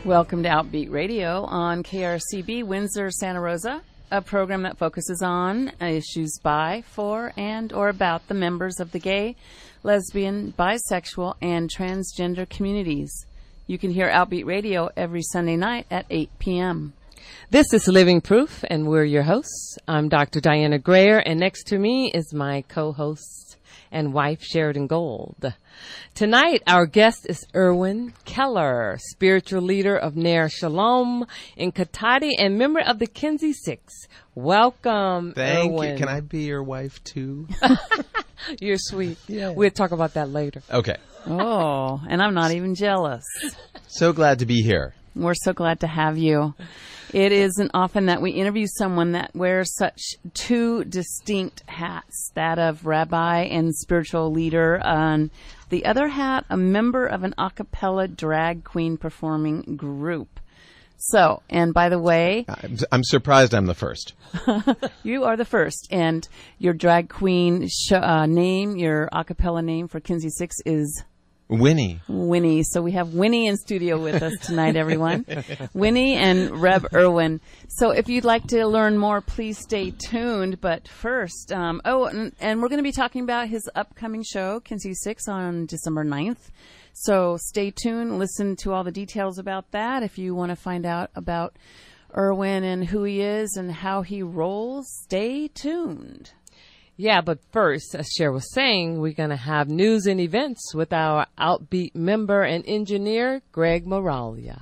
Welcome to Outbeat Radio on KRCB Windsor, Santa Rosa, a program that focuses on issues by, for, and or about the members of the gay, lesbian, bisexual, and transgender communities. You can hear Outbeat Radio every Sunday night at 8 p.m. This is Living Proof, and we're your hosts. I'm Dr. Diana Grayer, and next to me is my co-host and wife, Sheridan Gold. Tonight, our guest is Erwin Keller, spiritual leader of Ner Shalom in Katati and member of the Kinsey Six. Welcome, Thank Erwin. you. Can I be your wife, too? You're sweet. Yeah. We'll talk about that later. Okay. Oh, and I'm not even jealous. So glad to be here. We're so glad to have you. It isn't often that we interview someone that wears such two distinct hats, that of rabbi and spiritual leader, and the other hat, a member of an a cappella drag queen performing group. So, and by the way, I'm surprised I'm the first. you are the first, and your drag queen name, your a cappella name for Kinsey Six is Winnie. Winnie. So we have Winnie in studio with us tonight, everyone. Winnie and Reb Erwin. So if you'd like to learn more, please stay tuned. But first, and we're going to be talking about his upcoming show, Kinsey Six, on December 9th. So stay tuned. Listen to all the details about that. If you want to find out about Erwin and who he is and how he rolls, stay tuned. Yeah, but first, as Cher was saying, we're going to have news and events with our Outbeat member and engineer, Greg Moralia.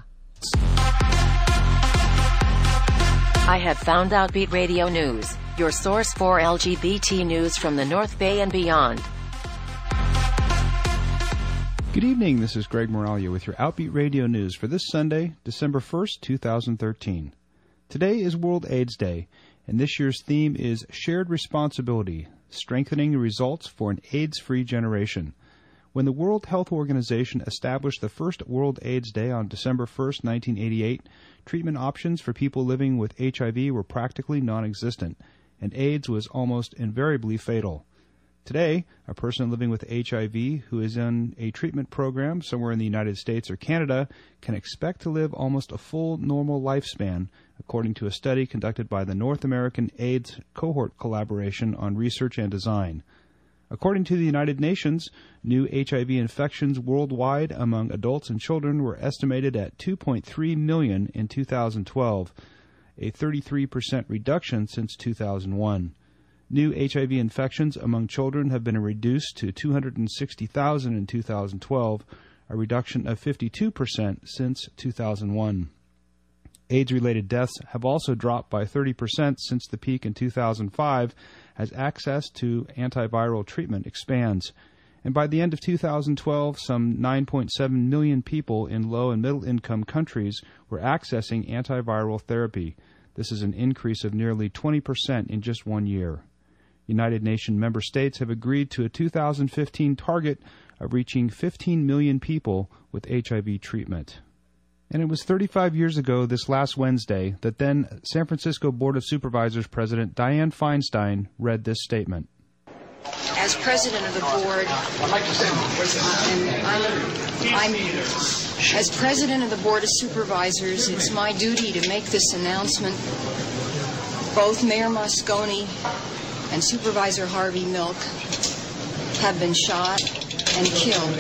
I have found Outbeat Radio News, your source for LGBT news from the North Bay and beyond. Good evening, this is Greg Moralia with your Outbeat Radio News for this Sunday, December 1st, 2013. Today is World AIDS Day, and this year's theme is Shared Responsibility, Strengthening the Results for an AIDS-Free Generation. When the World Health Organization established the first World AIDS Day on December 1st, 1988, treatment options for people living with HIV were practically non-existent, and AIDS was almost invariably fatal. Today, a person living with HIV who is in a treatment program somewhere in the United States or Canada can expect to live almost a full normal lifespan, according to a study conducted by the North American AIDS Cohort Collaboration on Research and Design. According to the United Nations, new HIV infections worldwide among adults and children were estimated at 2.3 million in 2012, a 33% reduction since 2001. New HIV infections among children have been reduced to 260,000 in 2012, a reduction of 52% since 2001. AIDS-related deaths have also dropped by 30% since the peak in 2005 as access to antiviral treatment expands. And by the end of 2012, some 9.7 million people in low- and middle-income countries were accessing antiviral therapy. This is an increase of nearly 20% in just 1 year. United Nations member states have agreed to a 2015 target of reaching 15 million people with HIV treatment. And it was 35 years ago this last Wednesday that then San Francisco Board of Supervisors President Dianne Feinstein read this statement. As president of the board, as president of the Board of Supervisors, it's my duty to make this announcement. Both Mayor Moscone and Supervisor Harvey Milk have been shot and killed.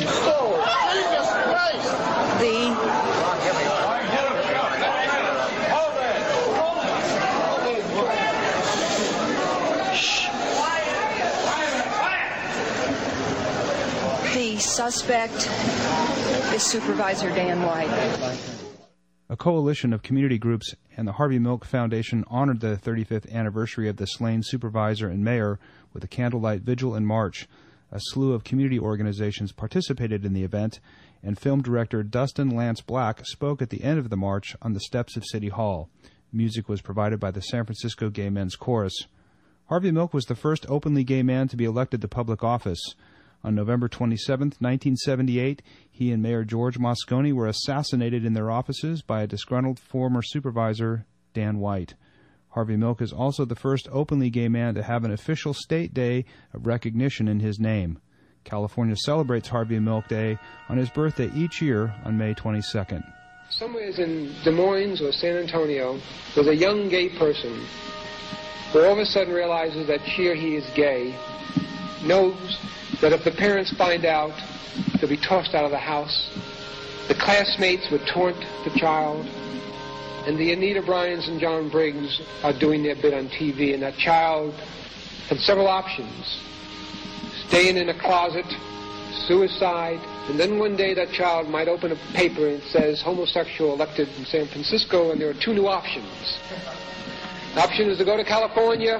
The suspect is Supervisor Dan White. A coalition of community groups and the Harvey Milk Foundation honored the 35th anniversary of the slain supervisor and mayor with a candlelight vigil in March. A slew of community organizations participated in the event, and film director Dustin Lance Black spoke at the end of the march on the steps of City Hall. Music was provided by the San Francisco Gay Men's Chorus. Harvey Milk was the first openly gay man to be elected to public office. On November 27, 1978, he and Mayor George Moscone were assassinated in their offices by a disgruntled former supervisor, Dan White. Harvey Milk is also the first openly gay man to have an official state day of recognition in his name. California celebrates Harvey Milk Day on his birthday each year on May 22nd. Somewhere in Des Moines or San Antonio, there's a young gay person who all of a sudden realizes that she or he is gay, knows that if the parents find out, they'll be tossed out of the house. The classmates would taunt the child, and the Anita Bryans and John Briggs are doing their bit on TV, and that child had several options. Staying in a closet, suicide, and then one day that child might open a paper and it says homosexual elected in San Francisco, and there are two new options. The option is to go to California,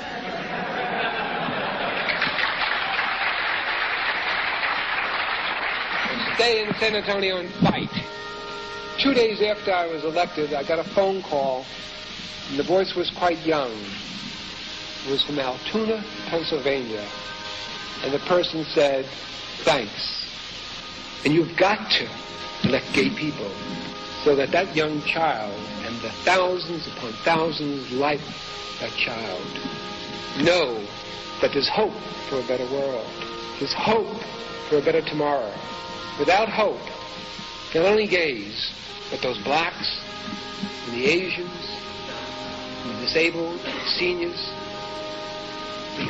and stay in San Antonio and fight. 2 days after I was elected, I got a phone call, and the voice was quite young. It was from Altoona, Pennsylvania, and the person said, "Thanks. And you've got to elect gay people so that that young child and the thousands upon thousands like that child know that there's hope for a better world. There's hope for a better tomorrow. Without hope, not only gays, but those blacks and the Asians and the disabled, the seniors, the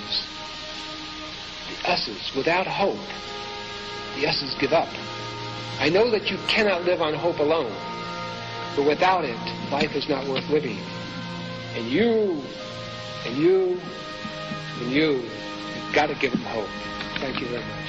us's, without hope, the us's give up. I know that you cannot live on hope alone, but without it, life is not worth living. And you've got to give them hope. Thank you very much.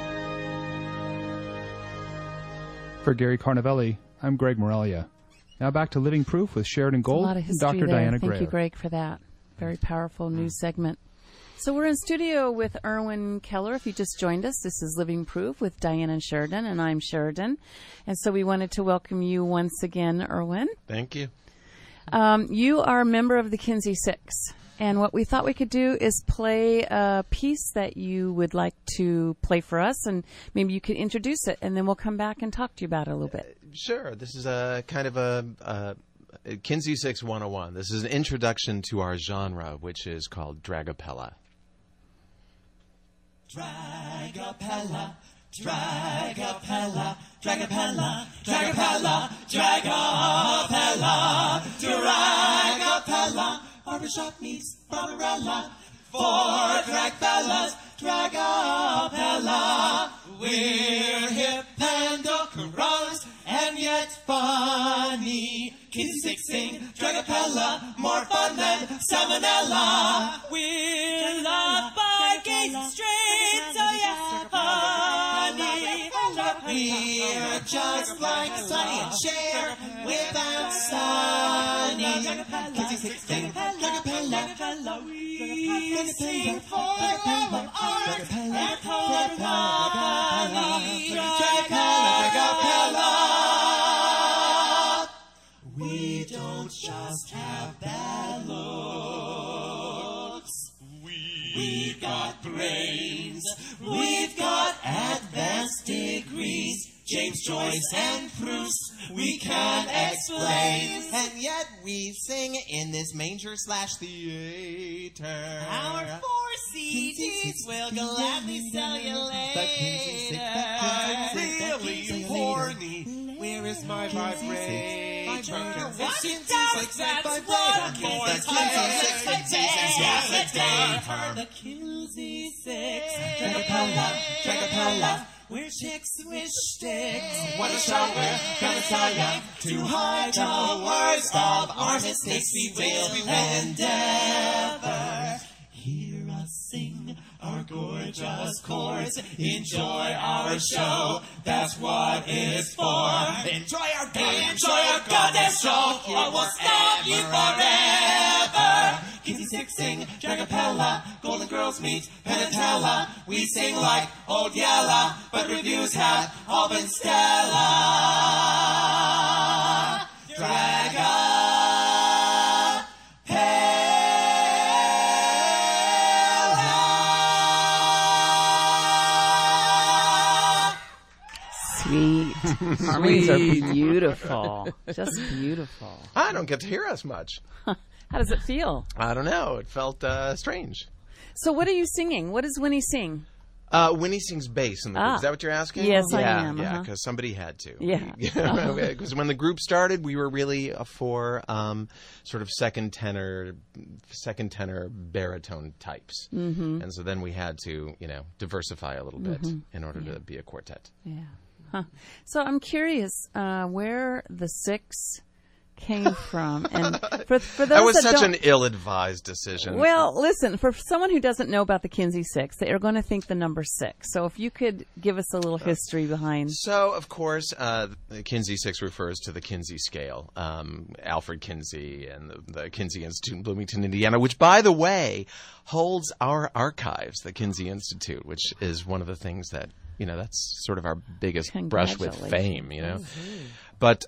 For Gary Carnavelli, I'm Greg Morelia. Now back to Living Proof with Sheridan Gold A lot of and history Dr. there. Diana Thank Greer. you, Greg, for that very powerful news segment. So we're in studio with Erwin Keller. If you just joined us, this is Living Proof with Diana and Sheridan, and I'm Sheridan. And so we wanted to welcome you once again, Erwin. Thank you. You are a member of the Kinsey Six. And what we thought we could do is play a piece that you would like to play for us, and maybe you could introduce it, and then we'll come back and talk to you about it a little bit. Sure. This is a kind of a Kinsey Six 101. This is an introduction to our genre, which is called Dragapella. Dragapella, Dragapella, Dragapella, Dragapella, Dragapella, Dragapella. Barbershop meets Barbarella. For Dragfellas, Dragapella. We're hip and Ocaros, and yet funny. Kinsey Six sing Dragapella, more fun than Salmonella. We're loved by gays and straight, so yeah, honey. We're just like Sonny and Cher without Sonny. Kinsey Six sing Dragapella. We sing for love of art and Hawaii. Dragapella. We don't just have bad looks. We've got brains. We've got advanced degrees. James Joyce and Proust, we can't explain. And yet we sing in this manger/theater. Our 4 CDs will gladly sell you later. Really horny. Where is my vibrator? What doubt that's what Kinsey The Kinsey Six. Dragapella. We're chicks with sticks. What a show we're gonna tell ya. To hide the worst of our mistakes, we will endeavor. Hear us sing our gorgeous chords. Enjoy our show, that's what it's for. Enjoy our goddamn show, or we'll stop you forever. Kinsey Six sing Dragapella, Golden Girls meet Penatella. We sing like Old Yella, but reviews have all been stellar. Sweet. Harmonies are beautiful. Just beautiful. I don't get to hear us much. How does it feel? I don't know. It felt strange. So what are you singing? What does Winnie sing? Winnie sings bass in the group. Is that what you're asking? Yes, I yeah, am. Yeah, because somebody had to. Yeah. Because when the group started, we were really four sort of second tenor baritone types, and so then we had to, diversify a little bit in order to be a quartet. Yeah. Huh. So I'm curious where the six came from, and for those that was that such don't, an ill-advised decision. Well, listen, for someone who doesn't know about the Kinsey Six, they are going to think the number six. So if you could give us a little history behind. So, of course, the Kinsey Six refers to the Kinsey scale, Alfred Kinsey and the Kinsey Institute in Bloomington, Indiana, which, by the way, holds our archives, the Kinsey Institute, which is one of the things that, that's sort of our biggest brush with fame, But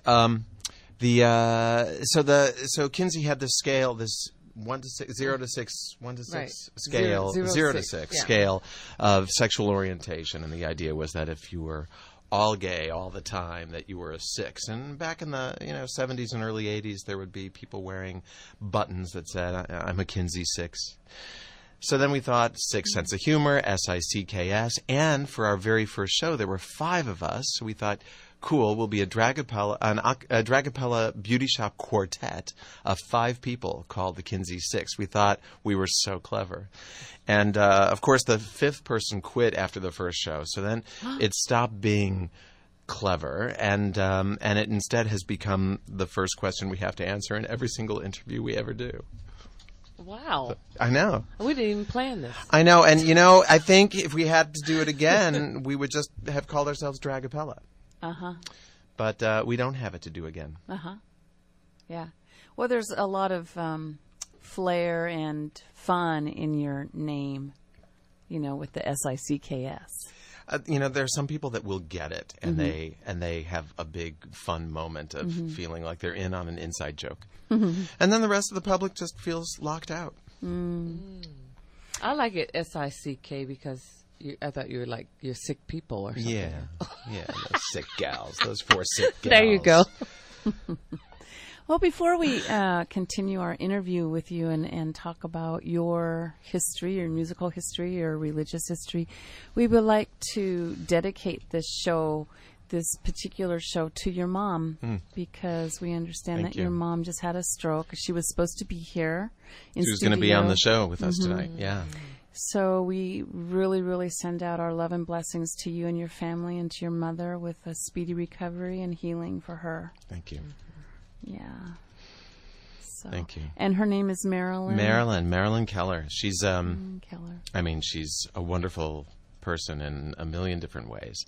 so Kinsey had this scale, this 1 to 6, 0 to 6, 1 to 6 Right. scale, Zero to to 6 yeah. scale of sexual orientation, and the idea was that if you were all gay all the time, that you were a 6. And back in the 70s and early 80s, there would be people wearing buttons that said, "I'm a Kinsey 6." So then we thought 6 sense of humor, SICKS, and for our very first show, there were 5 of us. So we thought, cool, we'll be a Dragapella beauty shop quartet of 5 people called the Kinsey Six. We thought we were so clever. And, of course, the 5th person quit after the first show. So then it stopped being clever, and it instead has become the first question we have to answer in every single interview we ever do. Wow. I know. We didn't even plan this. I know. And, I think if we had to do it again, we would just have called ourselves Dragapella. Uh-huh. But we don't have it to do again. Uh-huh. Yeah. Well, there's a lot of flair and fun in your name, with the SICKS. There are some people that will get it, and they have a big fun moment of feeling like they're in on an inside joke. And then the rest of the public just feels locked out. I like it SICK because I thought you were like you're sick people or something. Yeah, those sick gals, those 4 sick gals. There you go. Well, before we continue our interview with you and talk about your history, your musical history, your religious history, we would like to dedicate this particular show to your mom, because we understand that your mom just had a stroke. She was supposed to be here in studio. She was going to be on the show with us tonight, yeah. So we really, really send out our love and blessings to you and your family and to your mother with a speedy recovery and healing for her. Thank you. Yeah. So. Thank you. And her name is Marilyn? Marilyn Keller. She's, Keller. I mean, she's a wonderful person in a million different ways.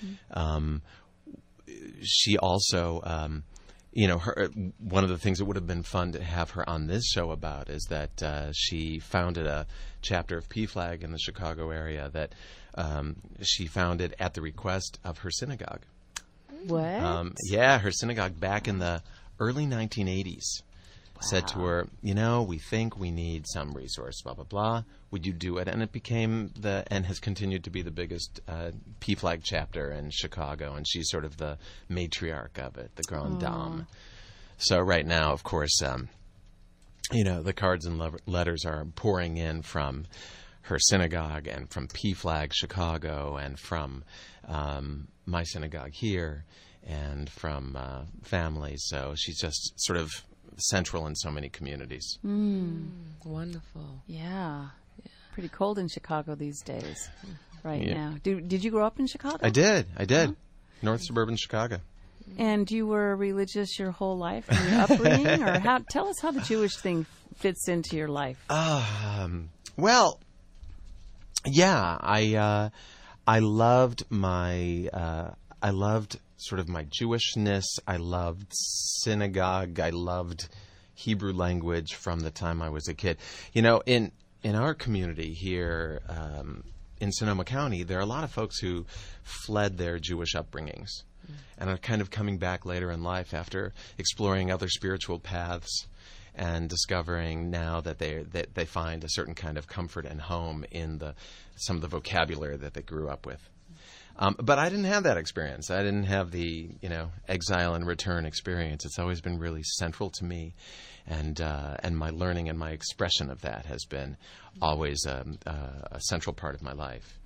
She also, one of the things that would have been fun to have her on this show about is that she founded a chapter of PFLAG in the Chicago area that she founded at the request of her synagogue. What? Yeah, her synagogue back in the early 1980s. Said to her, we think we need some resource, blah, blah, blah. Would you do it? And it became and has continued to be the biggest PFLAG chapter in Chicago. And she's sort of the matriarch of it, the grande dame. So right now, of course, the cards and letters are pouring in from her synagogue and from PFLAG Chicago and from my synagogue here and from families. So she's just sort of central in so many communities. Wonderful. Yeah. Pretty cold in Chicago these days now. Did you grow up in Chicago? I did. North suburban Chicago. And you were religious your whole life in your upbringing? Or tell us how the Jewish thing fits into your life. Well, yeah, I loved I loved sort of my Jewishness. I loved synagogue. I loved Hebrew language from the time I was a kid. In our community here in Sonoma County, there are a lot of folks who fled their Jewish upbringings and are kind of coming back later in life after exploring other spiritual paths and discovering now that they find a certain kind of comfort and home in some of the vocabulary that they grew up with. But I didn't have that experience. I didn't have the, exile and return experience. It's always been really central to me, and my learning and my expression of that has been always a central part of my life.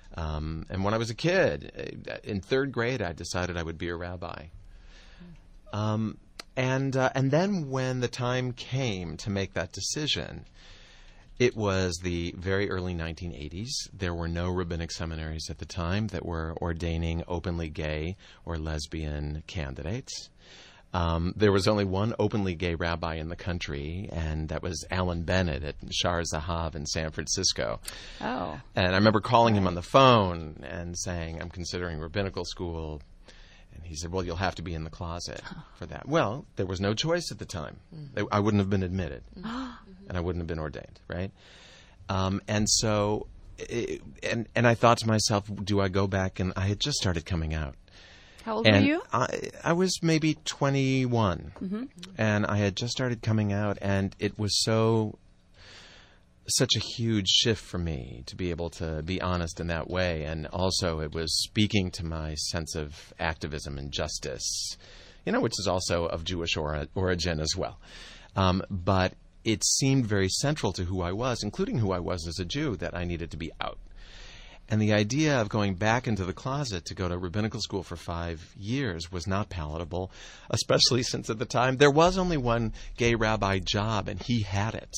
And when I was a kid, in third grade, I decided I would be a rabbi. And then when the time came to make that decision, it was the very early 1980s. There were no rabbinic seminaries at the time that were ordaining openly gay or lesbian candidates. There was only one openly gay rabbi in the country, and that was Alan Bennett at Shar Zahav in San Francisco. Oh. And I remember calling him on the phone and saying, I'm considering rabbinical school. And he said, well, you'll have to be in the closet for that. Well, there was no choice at the time. I wouldn't have been admitted, and I wouldn't have been ordained, right? And so, and I thought to myself, do I go back? And I had just started coming out. How old were you? I was maybe 21, and I had just started coming out, and it was such a huge shift for me to be able to be honest in that way. And also it was speaking to my sense of activism and justice, which is also of Jewish origin as well. But it seemed very central to who I was, including who I was as a Jew, that I needed to be out. And the idea of going back into the closet to go to rabbinical school for 5 years was not palatable, especially since at the time there was only one gay rabbi job, and he had it.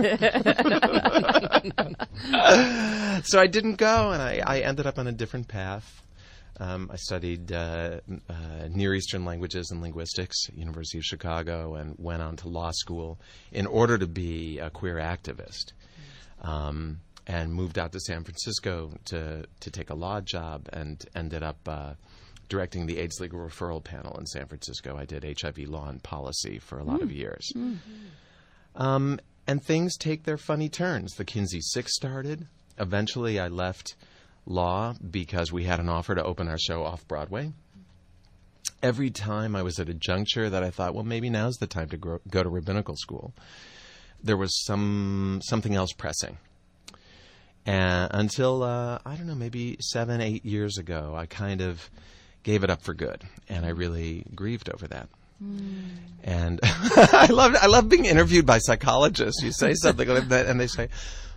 So I didn't go, and I ended up on a different path. I studied Near Eastern languages and linguistics at University of Chicago and went on to law school in order to be a queer activist. And moved out to San Francisco to take a law job, and ended up directing the AIDS Legal Referral Panel in San Francisco. I did HIV law and policy for a lot of years. And things take their funny turns. The Kinsey Six started. Eventually, I left law because we had an offer to open our show off-Broadway. Every time I was at a juncture that I thought, well, maybe now's the time to go to rabbinical school, there was something else pressing. And until, I don't know, maybe 7-8 years ago, I kind of gave it up for good. And I really grieved over that. And I love being interviewed by psychologists. You say something like that, and they say,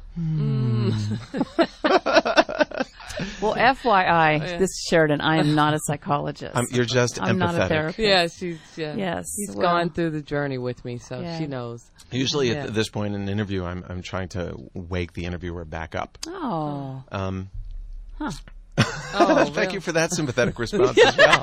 Well, FYI, this is Sheridan. I am not a psychologist. You're just I'm empathetic. not a therapist. Yeah, she's Yes, She's well- gone through the journey with me, so Yeah. she knows. Usually Yeah. at this point in an interview, I'm trying to wake the interviewer back up. Oh. Oh, Thank you for that sympathetic response as well.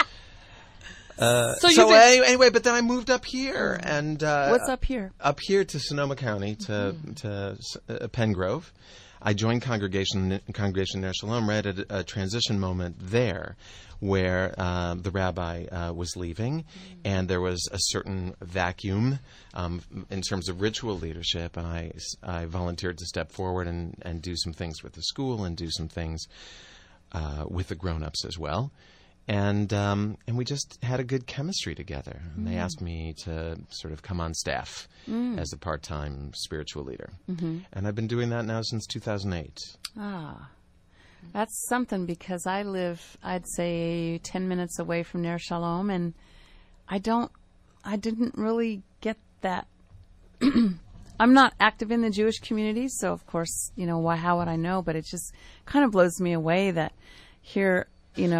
So So anyway, but then I moved up here, and What's up here? up here to Sonoma County to Pengrove. I joined Congregation Ner Shalom right at a transition moment there, where the rabbi was leaving, and there was a certain vacuum in terms of ritual leadership, and I volunteered to step forward and do some things with the school and do some things with the grown-ups as well. And we just had a good chemistry together. And they asked me to sort of come on staff as a part-time spiritual leader. And I've been doing that now since 2008. Ah. That's something, because I live, I'd say, 10 minutes away from Ner Shalom, and I didn't really get that. I'm not active in the Jewish community, so of course, how would I know? But it just kind of blows me away that here,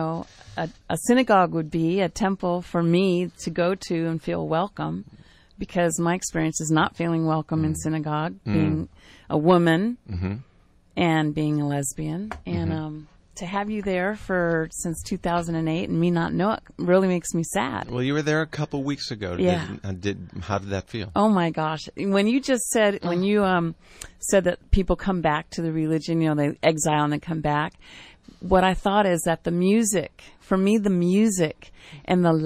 a synagogue would be a temple for me to go to and feel welcome, because my experience is not feeling welcome in synagogue, being a woman and being a lesbian. And to have you there since 2008 and me not know it really makes me sad. Well, you were there a couple weeks ago. Yeah. How did that feel? Oh my gosh! When you just said said that people come back to the religion, they exile and they come back. What I thought is that the music, for me, the music and the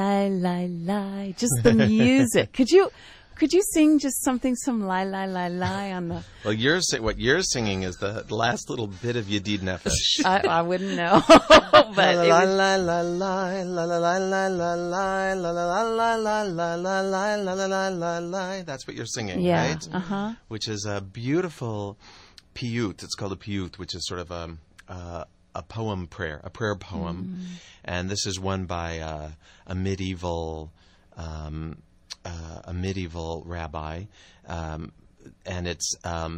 la, just the music. Could you sing just some la on the? Well, what you're singing is the last little bit of Yedid Nefesh. I wouldn't know, but it was, la la la la la la la la la la la la la la la la la la la. That's what you're singing, yeah, right? Which is a beautiful piyut. It's called a piyut, which is sort of a poem prayer, a prayer poem, and this is one by a medieval rabbi, and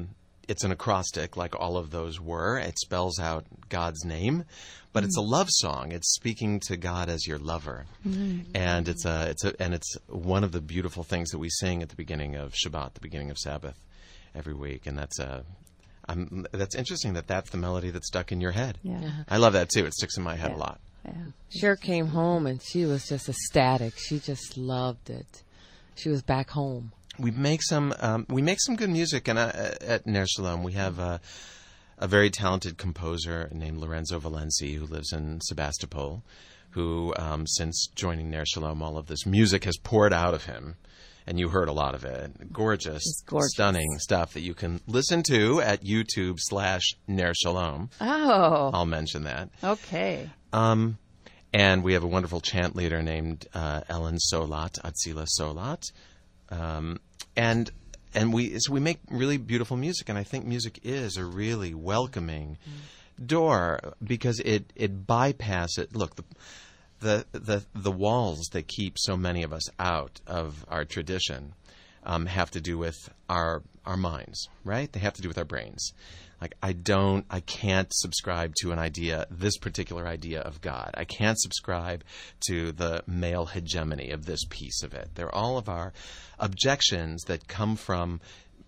it's an acrostic, like all of those were. It spells out God's name, but it's a love song. It's speaking to God as your lover, and it's one of the beautiful things that we sing at the beginning of Shabbat, the beginning of Sabbath, every week. And that's interesting that that's the melody that's stuck in your head. Yeah. I love that too. It sticks in my head a lot. Yeah. Cher came home and she was just ecstatic. She just loved it. She was back home. We make some good music, and at Ner Shalom we have a very talented composer named Lorenzo Valenzi, who lives in Sebastopol, who since joining Ner Shalom, all of this music has poured out of him, and you heard a lot of it. Gorgeous, stunning stuff that you can listen to at YouTube/Ner Shalom. Oh, I'll mention that. Okay. And we have a wonderful chant leader named Ellen Solat, Atzila Solat. And we make really beautiful music, and I think music is a really welcoming door because it bypasses. Look, the walls that keep so many of us out of our tradition have to do with our minds, right? They have to do with our brains. Like I can't subscribe to an idea, this particular idea of God. I can't subscribe to the male hegemony of this piece of it. They're all of our objections that come from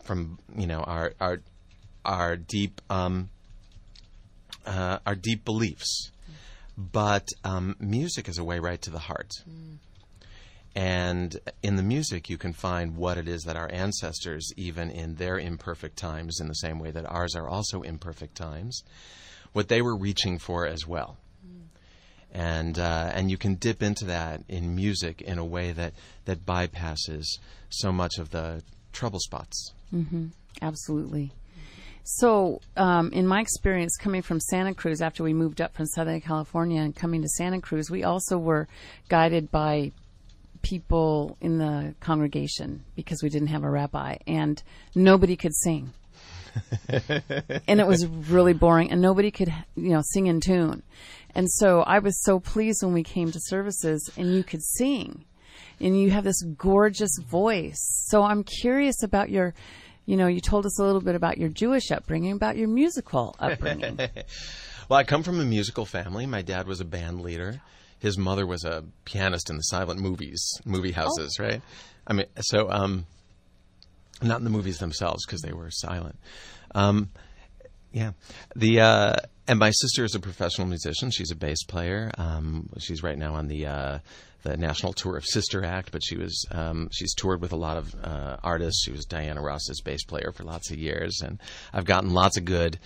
our deep beliefs. But music is a way right to the heart. And in the music, you can find what it is that our ancestors, even in their imperfect times, in the same way that ours are also imperfect times, what they were reaching for as well. And you can dip into that in music in a way that bypasses so much of the trouble spots. Mm-hmm. Absolutely. So, in my experience coming from Santa Cruz, after we moved up from Southern California and coming to Santa Cruz, we also were guided by people in the congregation because we didn't have a rabbi, and nobody could sing. And it was really boring, and nobody could, sing in tune. And so I was so pleased when we came to services and you could sing, and you have this gorgeous voice. So I'm curious about your, you told us a little bit about your Jewish upbringing, about your musical upbringing. Well, I come from a musical family. My dad was a band leader. His mother was a pianist in the silent movie houses, right? I mean, so not in the movies themselves because they were silent. Yeah. And my sister is a professional musician. She's a bass player. She's right now on the national tour of Sister Act, but she's toured with a lot of artists. She was Diana Ross's bass player for lots of years, and I've gotten lots of good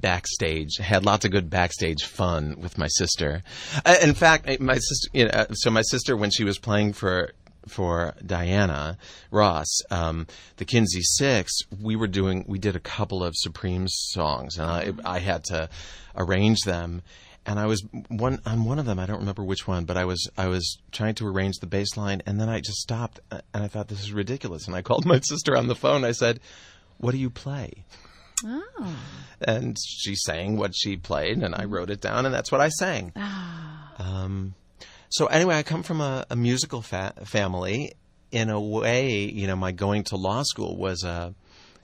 backstage fun with my sister. In fact, my sister, when she was playing for Diana Ross, the Kinsey Six, we did a couple of Supreme songs, and I had to arrange them. And I was on one of them. I don't remember which one, but I was trying to arrange the bass line, and then I just stopped, and I thought, this is ridiculous. And I called my sister on the phone. I said, "What do you play?" Oh. And she sang what she played, and I wrote it down, and that's what I sang. So anyway, I come from a musical family. In a way, my going to law school was and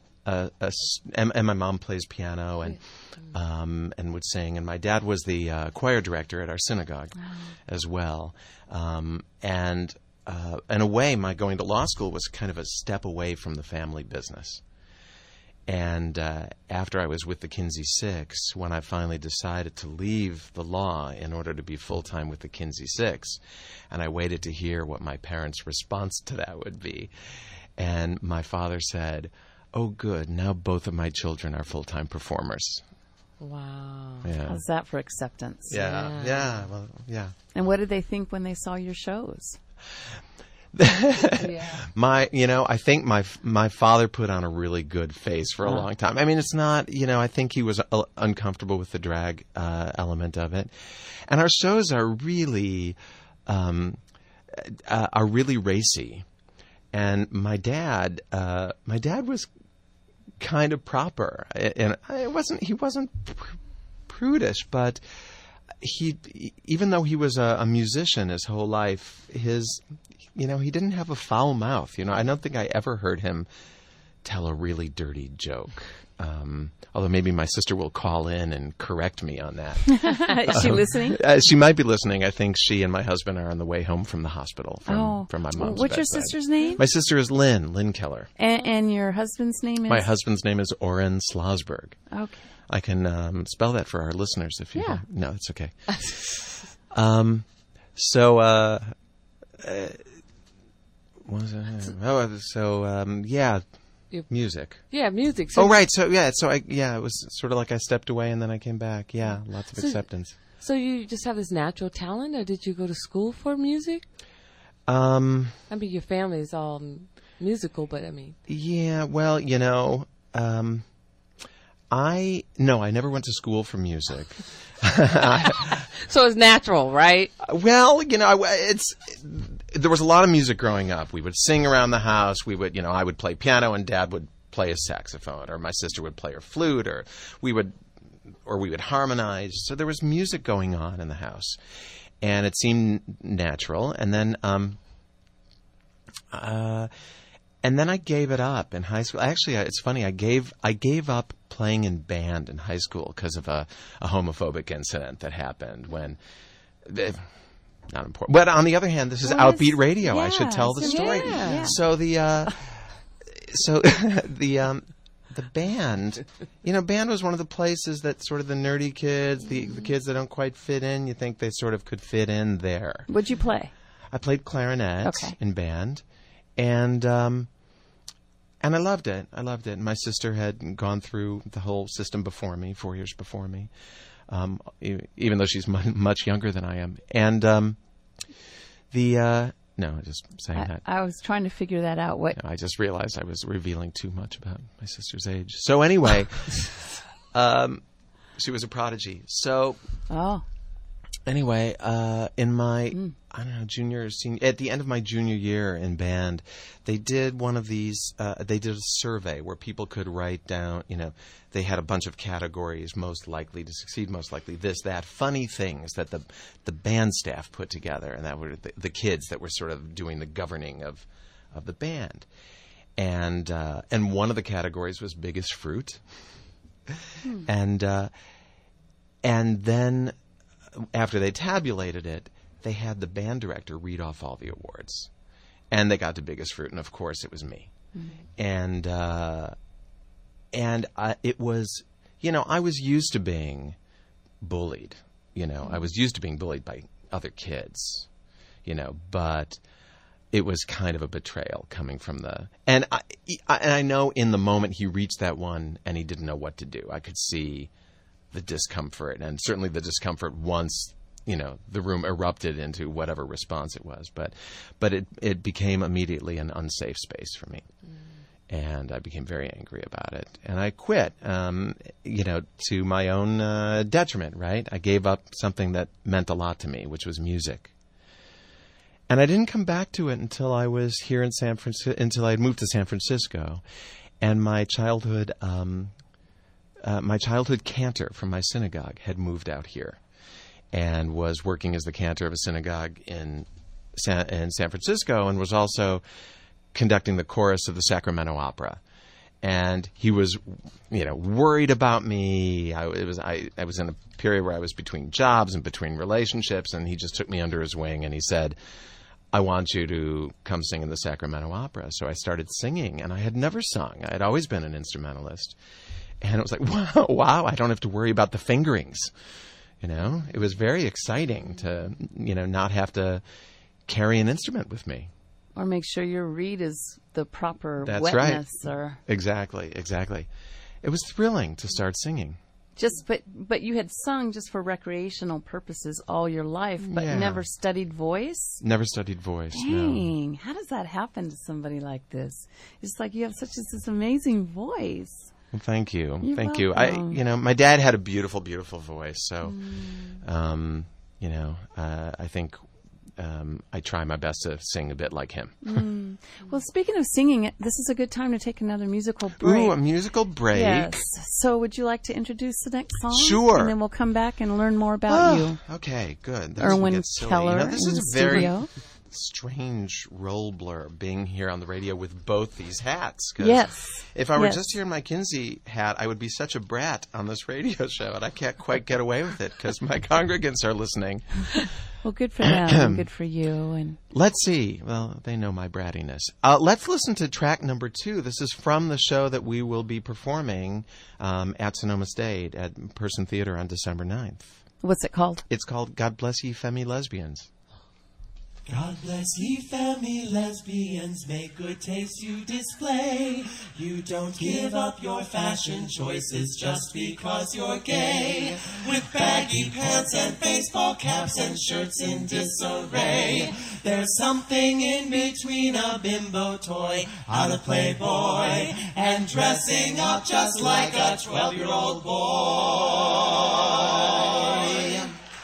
my mom plays piano and would sing, and my dad was the choir director at our synagogue as well. And in a way, my going to law school was kind of a step away from the family business. And after I was with the Kinsey Six, when I finally decided to leave the law in order to be full-time with the Kinsey Six, and I waited to hear what my parents' response to that would be, and my father said, "Oh, good, now both of my children are full-time performers." Wow. Yeah. How's that for acceptance? Yeah. And what did they think when they saw your shows? I think my father put on a really good face for a long time. I mean, it's not, I think he was uncomfortable with the drag element of it. And our shows are really racy. And my dad was kind of proper, and he wasn't prudish, but even though he was a musician his whole life, he didn't have a foul mouth. I don't think I ever heard him tell a really dirty joke. Although maybe my sister will call in and correct me on that. Is she listening? She might be listening. I think she and my husband are on the way home from the hospital from my mom's What's your bedside. sister's name? My sister is Lynn Keller. And your husband's name is? My husband's name is Oren Slosberg. Okay. I can spell that for our listeners if you Yeah. No, it's okay. What was it? Music. Yeah, music. So, Oh, right. It was sort of like I stepped away and then I came back. Yeah, lots of acceptance. So you just have this natural talent, or did you go to school for music? I mean, your family is all musical, but I mean. Yeah, well, I never went to school for music. So it's natural, right? Well, there was a lot of music growing up. We would sing around the house. I would play piano and Dad would play a saxophone, or my sister would play her flute, or we would harmonize. So there was music going on in the house, and it seemed natural. And then I gave it up in high school. Actually, it's funny. I gave up playing in band in high school because of a homophobic incident that happened when. Not important. But on the other hand, this is Outbeat Radio. Yeah, I should tell the story. Yeah. So the band, band was one of the places that sort of the nerdy kids, the kids that don't quite fit in, you think they sort of could fit in there. What'd you play? I played clarinet in band, and I loved it. My sister had gone through the whole system before me, 4 years before me. Even though she's much younger than I am. And just saying that. I was trying to figure that out. I just realized I was revealing too much about my sister's age. So anyway, she was a prodigy. So anyway, in my senior, at the end of my junior year in band, they did one of these. They did a survey where people could write down. They had a bunch of categories: most likely to succeed, most likely this, that, funny things that the band staff put together, and that were the kids that were sort of doing the governing of the band. And one of the categories was biggest fruit, and then after they tabulated it, they had the band director read off all the awards, and they got to biggest fruit, and of course it was me. And it was, I was used to being bullied. I was used to being bullied by other kids, but it was kind of a betrayal coming from and I know in the moment he reached that one and he didn't know what to do. I could see the discomfort, and certainly the discomfort once, the room erupted into whatever response it was. But it became immediately an unsafe space for me. And I became very angry about it. And I quit, to my own detriment, right? I gave up something that meant a lot to me, which was music. And I didn't come back to it until I was here in San Francisco, until I had moved to San Francisco. And my childhood cantor from my synagogue had moved out here and was working as the cantor of a synagogue in San Francisco, and was also conducting the chorus of the Sacramento Opera. And he was, worried about me. I was in a period where I was between jobs and between relationships, and he just took me under his wing and he said, I want you to come sing in the Sacramento Opera. So I started singing, and I had never sung. I had always been an instrumentalist. And it was like, wow, I don't have to worry about the fingerings. It was very exciting to, not have to carry an instrument with me. Or make sure your reed is the proper That's wetness. right. Or Exactly. It was thrilling to start singing. But you had sung just for recreational purposes all your life, but never studied voice? Never studied voice, Dang, no. how does that happen to somebody like this? It's like you have this amazing voice. Well, thank you. You're Thank welcome. you. My dad had a beautiful, beautiful voice. So, I think I try my best to sing a bit like him. Well, speaking of singing, this is a good time to take another musical break. Ooh, a musical break. Yes. So would you like to introduce the next song? Sure. And then we'll come back and learn more about you. Okay, good. Erwin Get silly. Keller This in is the a very, studio. strange role blur being here on the radio with both these hats. 'Cause Yes. if I were Yes. just here in my Kinsey hat, I would be such a brat on this radio show, and I can't quite get away with it because my congregants are listening. Well, good for them. Good for you. And Let's see. Well, they know my brattiness. Let's listen to track number 2. This is from the show that we will be performing at Sonoma State at Person Theater on December 9th. what's it called? It's called God Bless Ye Femi Lesbians. God bless ye family lesbians, make good taste you display. You don't give up your fashion choices just because you're gay. With baggy pants and baseball caps and shirts in disarray. There's something in between a bimbo toy, out of Playboy, and dressing up just like a 12-year-old boy.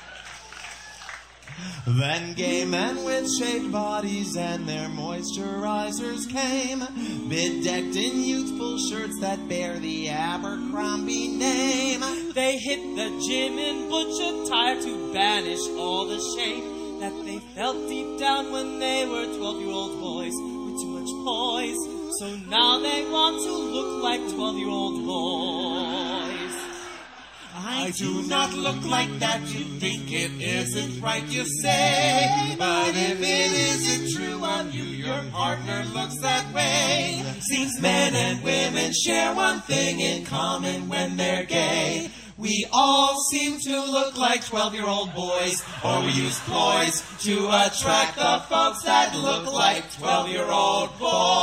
Then gay men with shaved bodies and their moisturizers came, bedecked in youthful shirts that bear the Abercrombie name. They hit the gym in butch attire to banish all the shame that they felt deep down when they were 12-year-old boys with too much poise. So now they want to look like 12-year-old boys. I do not look like that, you think it isn't right, you say. But if it isn't true of you, your partner looks that way. Seems men and women share one thing in common when they're gay. We all seem to look like 12-year-old boys, or we use ploys to attract the folks that look like 12-year-old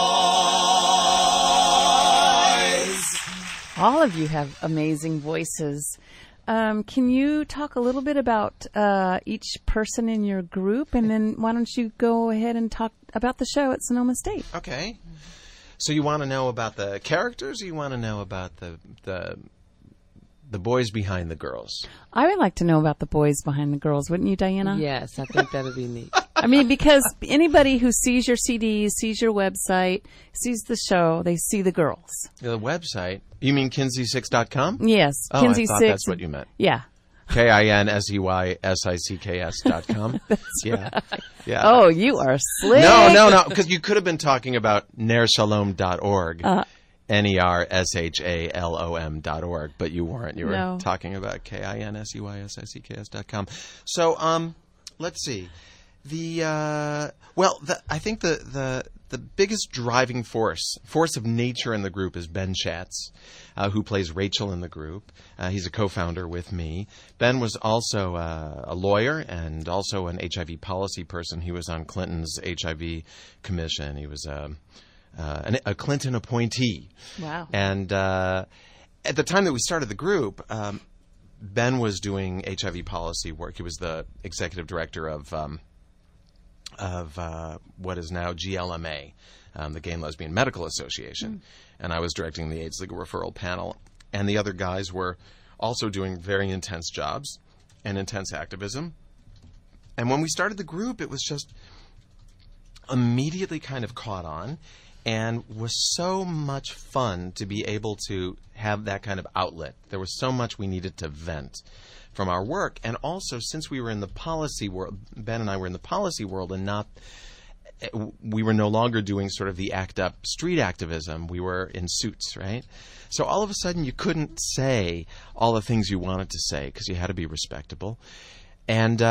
boys. All of you have amazing voices. Can you talk a little bit about each person in your group, and then why don't you go ahead and talk about the show at Sonoma State? Okay. So you want to know about the characters, or you want to know about the boys behind the girls? I would like to know about the boys behind the girls, wouldn't you, Diana? Yes, I think that'd be neat. I mean, because anybody who sees your CDs, sees your website, sees the show, they see the girls. The website? You mean Kinsey6.com? Yes. Oh, Kinsey I thought 6. that's what you meant. Yeah. KINSEYSICKS.com. Yeah. Yeah. Oh, you are slick. No, because you could have been talking about nershalom.org. NERSHALOM.org, but you weren't. You were talking about KINSEYSICKS.com. So, let's see. I think the biggest driving force of nature in the group is Ben Schatz, who plays Rachel in the group. He's a co-founder with me. Ben was also a lawyer and also an HIV policy person. He was on Clinton's HIV commission. He was a Clinton appointee. Wow. And at the time that we started the group, Ben was doing HIV policy work. He was the executive director of what is now GLMA, the Gay and Lesbian Medical Association. And I was directing the AIDS Legal Referral Panel. And the other guys were also doing very intense jobs and intense activism. And when we started the group, it was just immediately kind of caught on, and was so much fun to be able to have that kind of outlet. There was so much we needed to vent from our work. And also, since we were in the policy world, Ben and I were in the policy world and we were no longer doing sort of the act up street activism. We were in suits, right? So all of a sudden you couldn't say all the things you wanted to say because you had to be respectable. And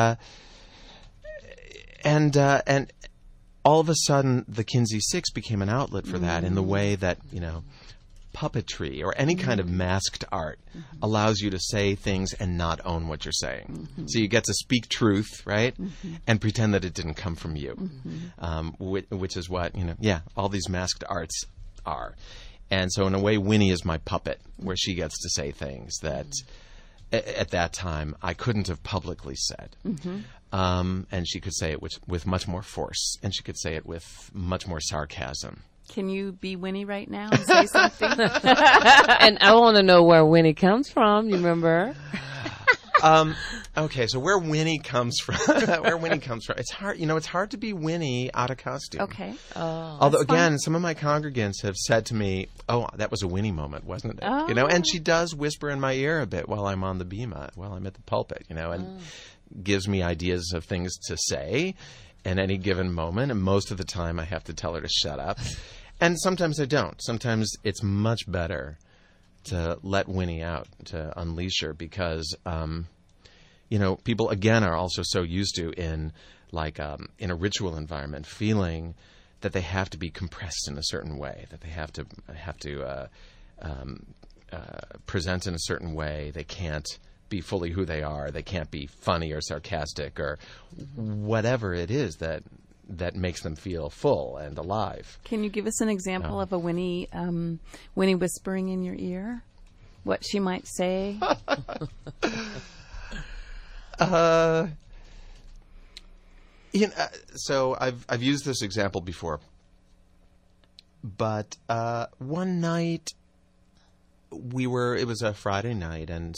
all of a sudden, the Kinsey 6 became an outlet for that in the way that, puppetry or any kind of masked art allows you to say things and not own what you're saying. So you get to speak truth, right, and pretend that it didn't come from you, which is what, all these masked arts are. And so in a way, Winnie is my puppet, where she gets to say things that at that time I couldn't have publicly said. And she could say it with much more force, and she could say it with much more sarcasm. Can you be Winnie right now and say something? And I want to know where Winnie comes from. You remember? Okay, so where Winnie comes from? It's hard. It's hard to be Winnie out of costume. Okay. Although again, some of my congregants have said to me, "Oh, that was a Winnie moment, wasn't it?" And she does whisper in my ear a bit while I'm on the bema, while I'm at the pulpit, and gives me ideas of things to say. in any given moment, and most of the time I have to tell her to shut up. And sometimes I don't. Sometimes it's much better to let Winnie out, to unleash her, because, people, again, are also so used to, in a ritual environment, feeling that they have to be compressed in a certain way, that they have to present in a certain way. They can't be fully who they are. They can't be funny or sarcastic or whatever it is that makes them feel full and alive. Can you give us an example of a Winnie whispering in your ear? What she might say? So I've used this example before, but one night it was a Friday night, and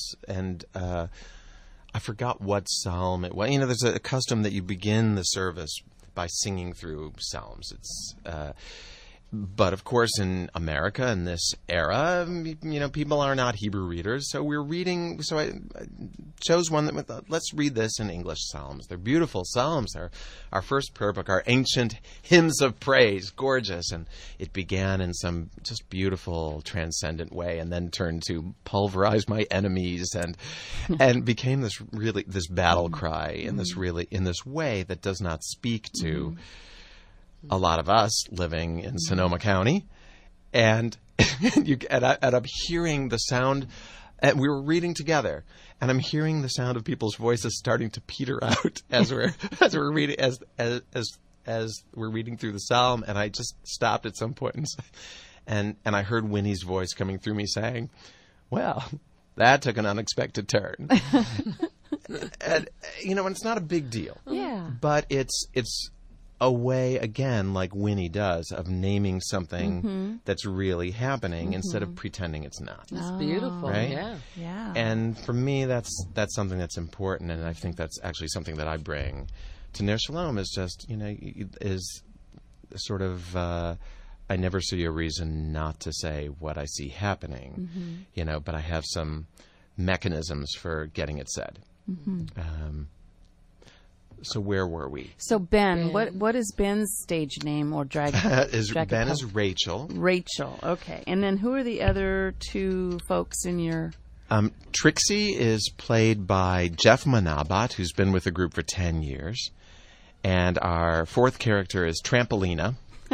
I forgot what psalm it was. There's a custom that you begin the service by singing through psalms. But of course, in America in this era, people are not Hebrew readers, so we're reading. So I chose one that let's read this in English psalms. They're beautiful psalms. They're our first prayer book, our ancient hymns of praise, gorgeous. And it began in some just beautiful, transcendent way, and then turned to pulverize my enemies, and became this battle cry in this way that does not speak to a lot of us living in Sonoma County, and and I'm hearing the sound, and we were reading together, and I'm hearing the sound of people's voices starting to peter out as we're reading as we're reading through the psalm, and I just stopped at some point and I heard Winnie's voice coming through me saying, "Well, that took an unexpected turn." And it's not a big deal, but it's a way, again, like Winnie does, of naming something that's really happening instead of pretending it's not. That's beautiful, right? Yeah. And for me, that's something that's important, and I think that's actually something that I bring to Ner Shalom, is just, is sort of, I never see a reason not to say what I see happening, but I have some mechanisms for getting it said. So where were we? So Ben. What is Ben's stage name or drag? Ben is Rachel. Rachel. Okay. And then who are the other two folks in your? Trixie is played by Jeff Manabat, who's been with the group for 10 years, and our fourth character is Trampolina,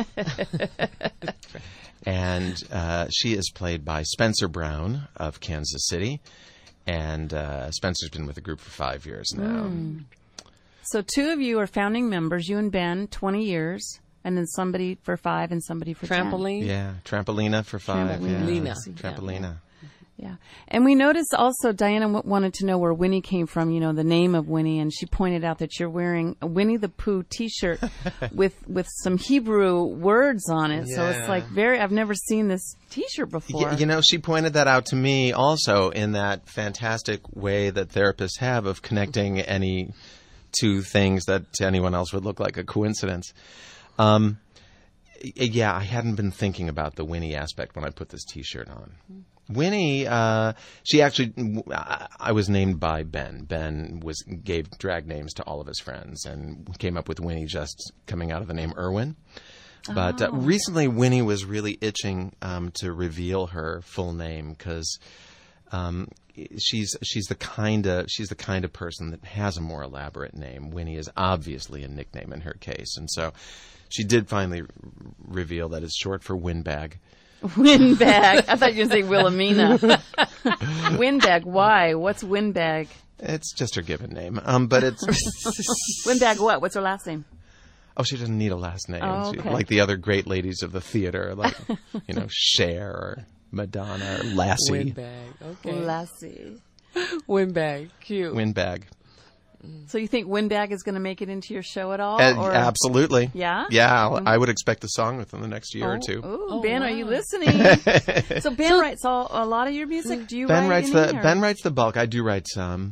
and she is played by Spencer Brown of Kansas City, and Spencer's been with the group for 5 years now. So two of you are founding members, you and Ben, 20 years, and then somebody for 5 and somebody for 10. Yeah, Trampolina for 5. Trampolina. Trampolina. Yeah. And we noticed also, Diana wanted to know where Winnie came from, the name of Winnie, and she pointed out that you're wearing a Winnie the Pooh t-shirt with some Hebrew words on it. So it's like I've never seen this t-shirt before. She pointed that out to me also, in that fantastic way that therapists have of connecting any two things that to anyone else would look like a coincidence. I hadn't been thinking about the Winnie aspect when I put this t-shirt on. Winnie, she actually, I was named by Ben. Ben gave drag names to all of his friends and came up with Winnie just coming out of the name Irwin. But recently Winnie was really itching to reveal her full name, because she's the kind of person that has a more elaborate name. Winnie is obviously a nickname in her case, and so she did finally reveal that it's short for Windbag. Windbag. I thought you were going to say Wilhelmina. Windbag. Why? What's Windbag? It's just her given name. But it's Windbag. What? What's her last name? Oh, she doesn't need a last name. Oh, okay. Like the other great ladies of the theater, like Cher or Madonna or Lassie. Windbag. Okay. Lassie. Windbag. Cute. Windbag. So you think Windbag is going to make it into your show at all? Absolutely. Yeah? Yeah, I would expect a song within the next year or two. Oh, Ben, are you listening? So Ben writes a lot of your music? Do you write any? Ben writes the bulk. I do write some.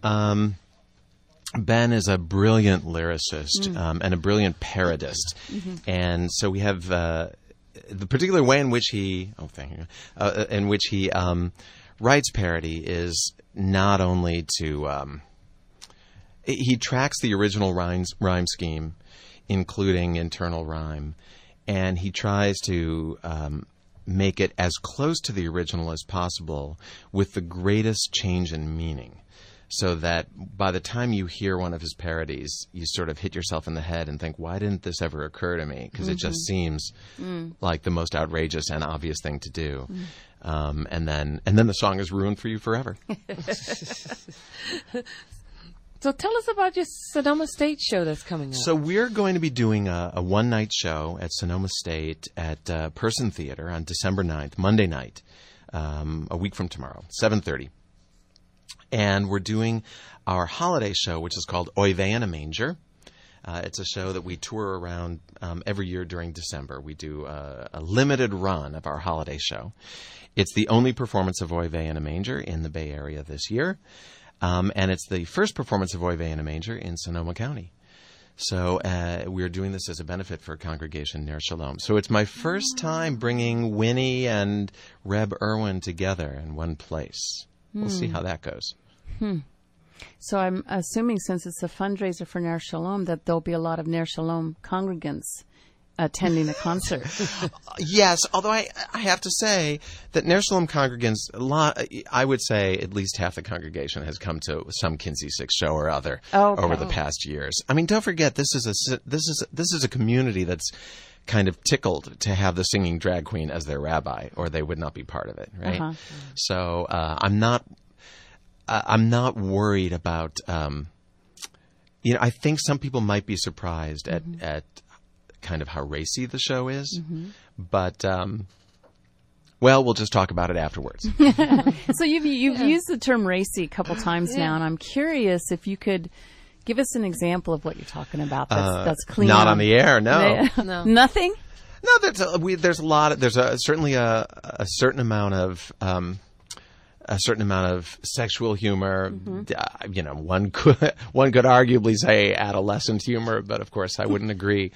Ben is a brilliant lyricist and a brilliant parodist. And so we have the particular way in which he writes parody is not only to he tracks the original rhyme scheme, including internal rhyme, and he tries to make it as close to the original as possible with the greatest change in meaning, so that by the time you hear one of his parodies, you sort of hit yourself in the head and think, why didn't this ever occur to me? Because it just seems like the most outrageous and obvious thing to do. And then the song is ruined for you forever. So tell us about your Sonoma State show that's coming up. So we're going to be doing a one-night show at Sonoma State at Person Theater on December 9th, Monday night, a week from tomorrow, 7:30. And we're doing our holiday show, which is called Oy Vey in a Manger. It's a show that we tour around every year during December. We do a limited run of our holiday show. It's the only performance of Oy Vey in a Manger in the Bay Area this year. And it's the first performance of Oy Vey in a Manger in Sonoma County. So we're doing this as a benefit for Congregation Ner Shalom. So it's my first time bringing Winnie and Reb Irwin together in one place. We'll see how that goes. So I'm assuming, since it's a fundraiser for Ner Shalom, that there'll be a lot of Ner Shalom congregants attending the concert. Yes, although I have to say that Ner Shalom congregants, I would say at least half the congregation has come to some Kinsey Six show or other over the past years. I mean, don't forget, this is a community that's kind of tickled to have the singing drag queen as their rabbi, or they would not be part of it, right? So I'm not worried about. I think some people might be surprised at kind of how racy the show is, but we'll just talk about it afterwards. So you've used the term racy a couple times now, and I'm curious if you could give us an example of what you're talking about. That's clean. Not on the air, no. No. Nothing. No, there's certainly a certain amount of sexual humor. One could arguably say adolescent humor, but of course I wouldn't agree.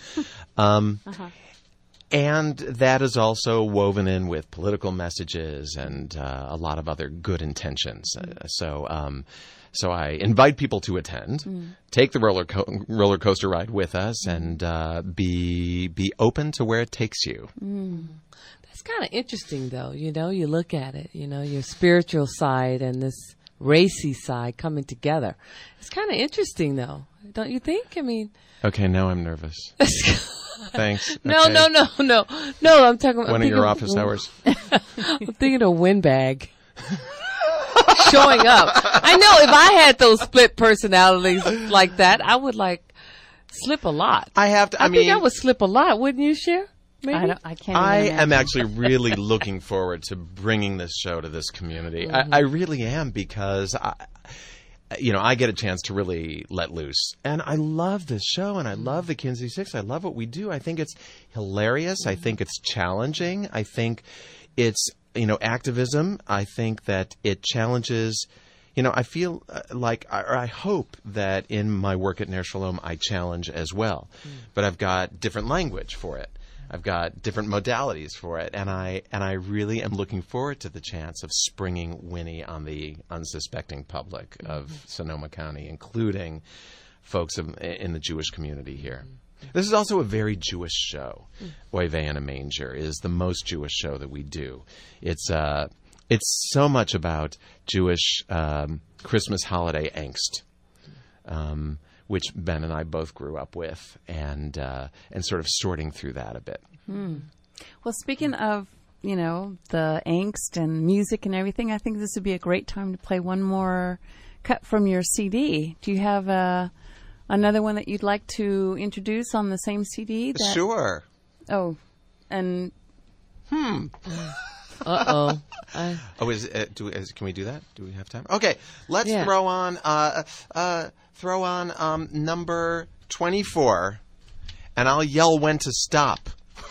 And that is also woven in with political messages and a lot of other good intentions. So I invite people to attend, take the roller coaster ride with us, and be open to where it takes you. It's kind of interesting, though. You look at it, your spiritual side and this racy side coming together. It's kind of interesting, though. Don't you think? I mean... Okay, now I'm nervous. Thanks. No, okay. No, I'm talking about... One of your office hours. I'm thinking of windbag. Showing up. I know if I had those split personalities like that, I would, slip a lot. I think I would slip a lot, wouldn't you, Cher? Maybe? I can't. I am actually really looking forward to bringing this show to this community. I really am, because I get a chance to really let loose, and I love this show, and I love the Kinsey Six. I love what we do. I think it's hilarious. I think it's challenging. I think it's activism. I think that it challenges. I feel I hope that in my work at Ner Shalom I challenge as well, but I've got different language for it. I've got different modalities for it, and I really am looking forward to the chance of springing Winnie on the unsuspecting public of Sonoma County, including folks in the Jewish community here. This is also a very Jewish show. Oy Vey in a Manger is the most Jewish show that we do. It's so much about Jewish Christmas holiday angst. Which Ben and I both grew up with, and sort of sorting through that a bit. Well, speaking of, the angst and music and everything, I think this would be a great time to play one more cut from your CD. Do you have another one that you'd like to introduce on the same CD? Sure. Oh, and... Uh-oh. Can we do that? Do we have time? Okay, let's throw on number 24, and I'll yell when to stop.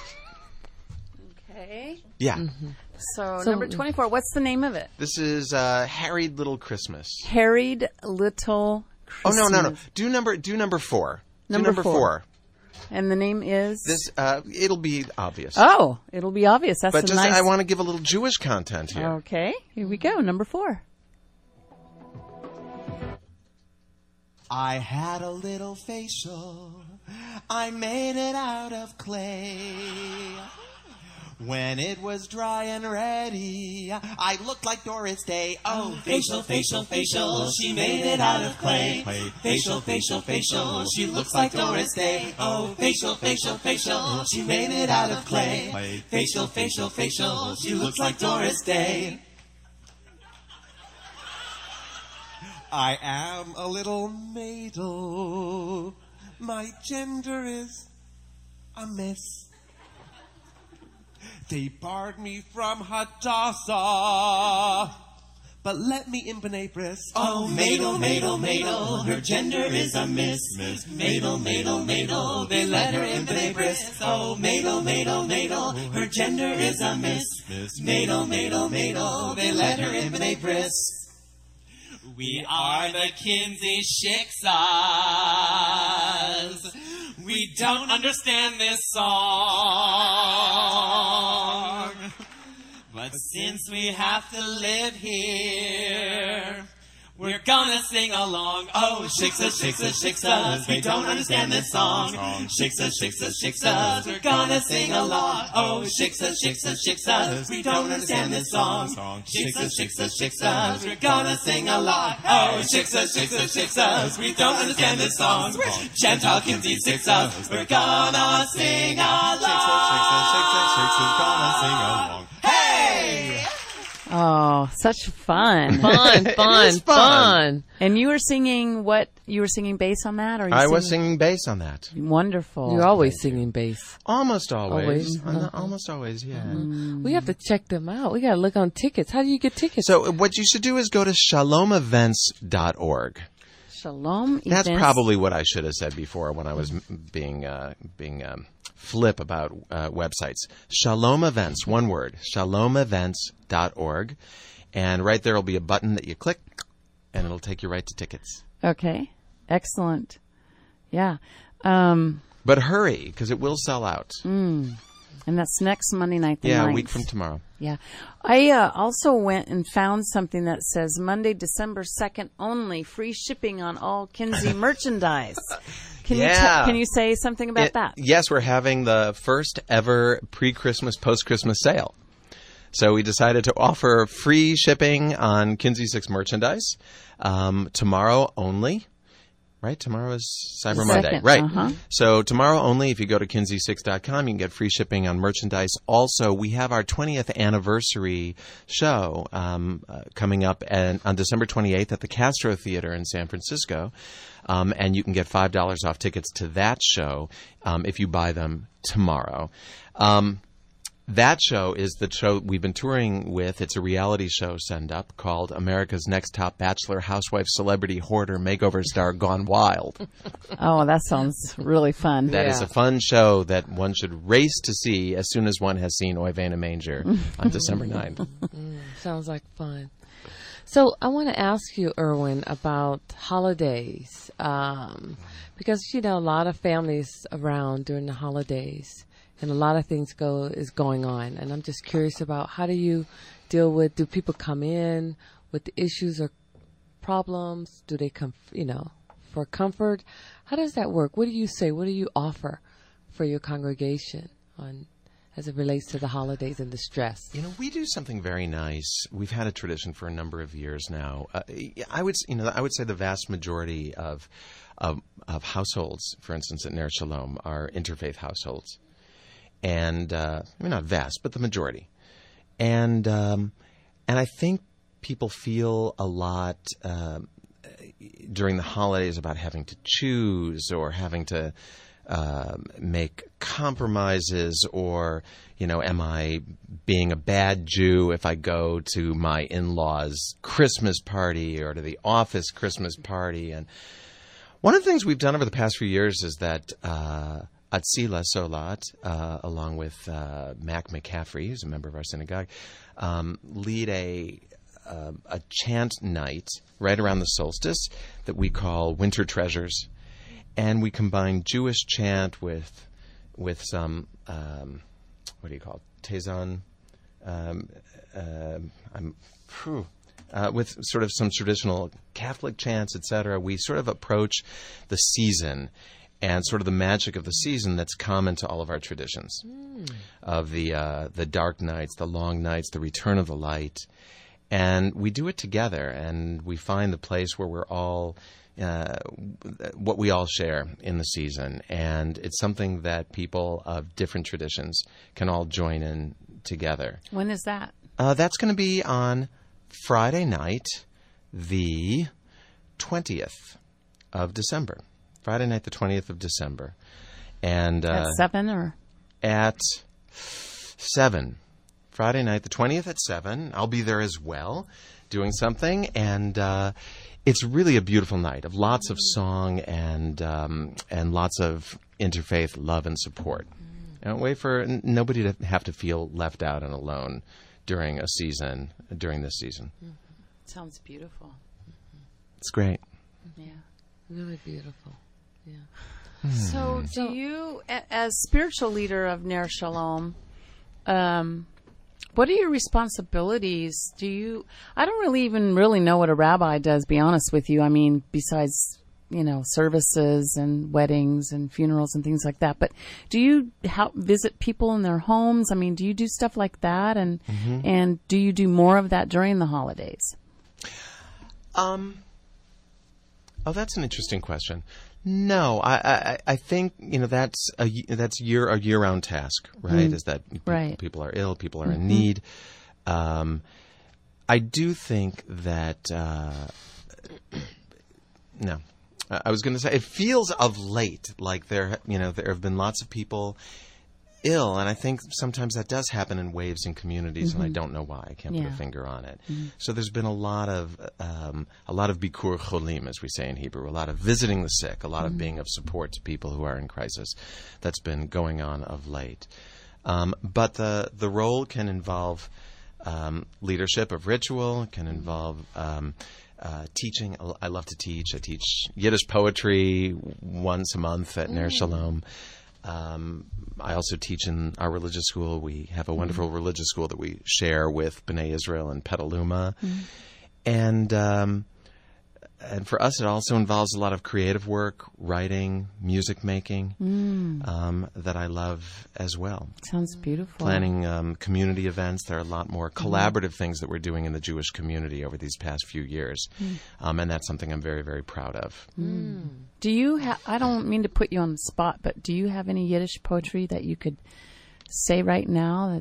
Okay. Yeah. So number 24, what's the name of it? This is Harried Little Christmas. Harried Little Christmas. Oh, no. Do number 4. Number 4. And the name is? This. It'll be obvious. Oh, it'll be obvious. That's I want to give a little Jewish content here. Okay, here we go. Number 4. I had a little facial. I made it out of clay. When it was dry and ready, I looked like Doris Day. Oh, facial, facial, facial, she made it out of clay. Facial, facial, facial, she looks like Doris Day. Oh, facial, facial, facial, she made it out of clay. Facial, facial, facial, she looks like Doris Day. I am a little maidel. My gender is a miss. They barred me from Hadassah, but let me in B'nai Bris. Oh, maidel, maidel, maidel, her gender is a miss. Maidel, maidel, maidel, they let her in B'nai Bris. Oh, maidel, maidel, maidel, her gender is a miss. Maidel, maidel, maidel, they let her in B'nai Bris. We are the Kinsey Shiksas. We don't understand this song. But since we have to live here, we're gonna sing along. Oh, Shiksas, Shiksas, Shiksas, we don't understand this song. Shiksas, Shiksas, Shiksas, we're gonna sing along. Oh, Shiksas, Shiksas, Shiksas, we don't understand this song. Shiksas, Shiksas, Shiksas, we're gonna sing along. Oh, Shiksas, Shiksas, Shiksas, we don't understand this song. Chantal Kinsey Shiksas, we're gonna sing along. Shiksas, Shiksas, Shiksas, gonna sing along. Hey! Oh, such fun. Fun. And you were singing what? You were singing bass on that? Or you I was singing bass on that. Wonderful. You're always singing bass. Almost always. Always? Almost always, yeah. We have to check them out. We got to look on tickets. How do you get tickets? So what you should do is go to shalomevents.org. Shalom That's Events. probably what I should have said before when I was being flip about websites. Shalom Events, one word, shalomevents.org. And right there will be a button that you click, and it'll take you right to tickets. Okay. Excellent. Yeah. But hurry, because it will sell out. And that's next Monday night, the 9th. A week from tomorrow. Yeah. I also went and found something that says Monday, December 2nd only, free shipping on all Kinsey merchandise. Can you say something about that? Yes, we're having the first ever pre-Christmas, post-Christmas sale. So we decided to offer free shipping on Kinsey 6 merchandise tomorrow only. Right? Tomorrow is Cyber Monday. Right. Uh-huh. So tomorrow only, if you go to kinsey6.com, you can get free shipping on merchandise. Also, we have our 20th anniversary show coming up on December 28th at the Castro Theater in San Francisco. And you can get $5 off tickets to that show if you buy them tomorrow. That show is the show we've been touring with. It's a reality show send-up called America's Next Top Bachelor, Housewife, Celebrity, Hoarder, Makeover Star Gone Wild. Oh, that sounds really fun. That is a fun show that one should race to see as soon as one has seen Oy Vena Manger on December 9th. Sounds like fun. So I want to ask you, Erwin, about holidays. Because, a lot of families around during the holidays. And a lot of things is going on. And I'm just curious about how do you deal with, do people come in with the issues or problems? Do they come, for comfort? How does that work? What do you say? What do you offer for your congregation as it relates to the holidays and the stress? We do something very nice. We've had a tradition for a number of years now. I would say the vast majority of households, for instance, at Ner Shalom, are interfaith households. And not vast, but the majority. And I think people feel a lot during the holidays about having to choose or having to make compromises, or am I being a bad Jew if I go to my in-laws' Christmas party or to the office Christmas party? And one of the things we've done over the past few years is that Atzila Solat, along with Mac McCaffrey, who's a member of our synagogue, lead a chant night right around the solstice that we call Winter Treasures, and we combine Jewish chant with some what do you call it? Tezon. with sort of some traditional Catholic chants, etc., we sort of approach the season and sort of the magic of the season that's common to all of our traditions of the dark nights, the long nights, the return of the light. And we do it together, and we find the place where we're all, what we all share in the season. And it's something that people of different traditions can all join in together. When is that? That's going to be on Friday night, the 20th of December. Friday night, the 20th of December. And At 7 or? At 7. Friday night, the 20th at 7. I'll be there as well, doing something. And it's really a beautiful night of lots of song and lots of interfaith love and support. I don't wait for nobody to have to feel left out and alone during this season. Sounds beautiful. It's great. Yeah. Really beautiful. Yeah. So do you, as spiritual leader of Ner Shalom, what are your responsibilities? I don't really know what a rabbi does, be honest with you. I mean, besides, services and weddings and funerals and things like that. But do you help visit people in their homes? I mean, do you do stuff like that? And and do you do more of that during the holidays? That's an interesting question. No, I think that's a year-round task, right? Is that people are ill, people are in need. I do think that no. I was going to say it feels of late like there have been lots of people ill, and I think sometimes that does happen in waves in communities, and I don't know why. I can't put a finger on it. So there's been a lot of bikur cholim, as we say in Hebrew, a lot of visiting the sick, a lot of being of support to people who are in crisis. That's been going on of late. But the role can involve leadership of ritual, can involve teaching. I love to teach. I teach Yiddish poetry once a month at Ner Shalom. I also teach in our religious school. We have a wonderful religious school that we share with B'nai Israel and Petaluma. And for us, it also involves a lot of creative work, writing, music making, that I love as well. Sounds beautiful. Planning community events. There are a lot more collaborative things that we're doing in the Jewish community over these past few years. And that's something I'm very, very proud of. Do you I don't mean to put you on the spot, but do you have any Yiddish poetry that you could say right now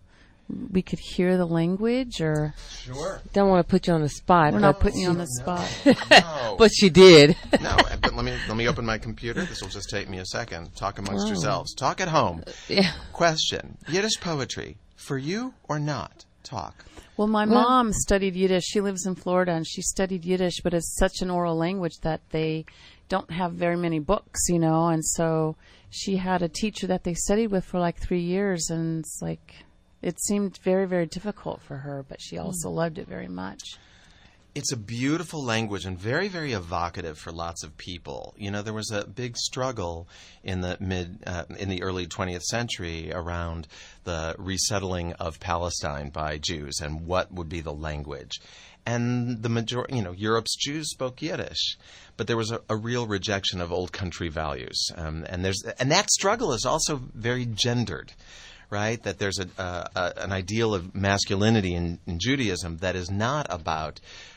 we could hear the language? Or Sure. Don't want to put you on the spot. We're not putting you on the spot. No. But you did. No, but let me open my computer. This will just take me a second. Talk amongst yourselves. Talk at home. Yeah. Question. Yiddish poetry, for you or not? Talk. Well, my mom studied Yiddish. She lives in Florida, and she studied Yiddish, but it's such an oral language that they don't have very many books, and so she had a teacher that they studied with for like 3 years, and it's like it seemed very, very difficult for her, but she also loved it very much. It's a beautiful language and very, very evocative for lots of people. There was a big struggle in the early 20th century around the resettling of Palestine by Jews and what would be the language. And the majority, Europe's Jews spoke Yiddish, but there was a real rejection of old country values. And that struggle is also very gendered. Right, that there's an ideal of masculinity in Judaism that is not about